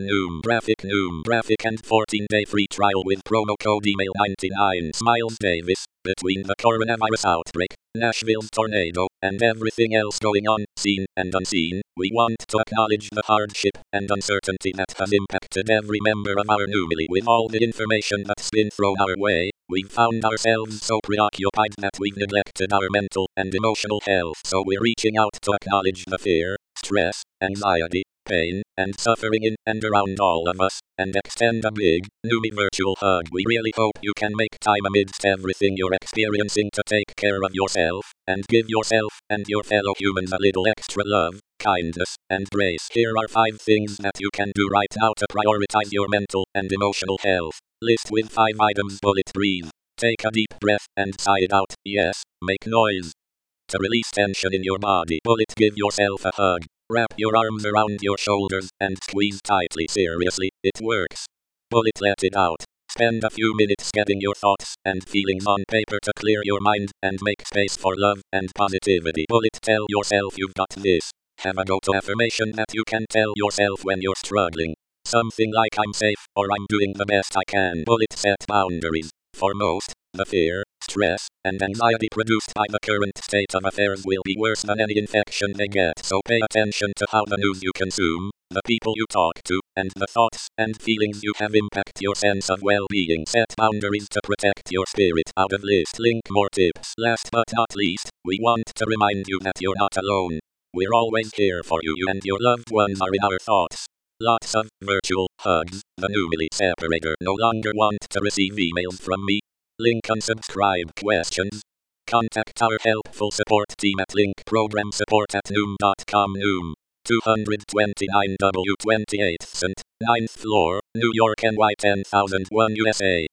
Noom graphic and 14-day free trial with promo code email 99. Smiles Davis. Between the coronavirus outbreak, Nashville's tornado, and everything else going on, seen and unseen, we want to acknowledge the hardship and uncertainty that has impacted every member of our Noomily. With all the information that's been thrown our way, we've found ourselves so preoccupied that we've neglected our mental and emotional health. So we're reaching out to acknowledge the fear, stress, anxiety, pain, and suffering in and around all of us, and extend a big, Noomy virtual hug. We really hope you can make time amidst everything you're experiencing to take care of yourself, and give yourself and your fellow humans a little extra love, kindness, and grace. Here are 5 things that you can do right now to prioritize your mental and emotional health. List with 5 items. Bullet. Breathe. Take a deep breath and sigh it out. Yes, make noise. To release tension in your body. Bullet. Give yourself a hug. Wrap your arms around your shoulders and squeeze tightly. Seriously, it works. Bullet. Let it out. Spend a few minutes getting your thoughts and feelings on paper to clear your mind and make space for love and positivity. Bullet. Tell yourself you've got this. Have a go-to affirmation that you can tell yourself when you're struggling. Something like I'm safe or I'm doing the best I can. Bullet. Set boundaries. For most, the fear, stress, and anxiety produced by the current state of affairs will be worse than any infection they get. So pay attention to how the news you consume, the people you talk to, and the thoughts and feelings you have impact your sense of well-being. Set boundaries to protect your spirit. Out of list. Link more tips. Last but not least, we want to remind you that you're not alone. We're always here for you. You and your loved ones are in our thoughts. Lots of virtual hugs. The Noomily separator. No longer want to receive emails from me? Link unsubscribe. Questions? Contact our helpful support team at linkprogramsupport@noom.com. Noom. 229 W 28th St. 9th floor, New York NY 10001 USA.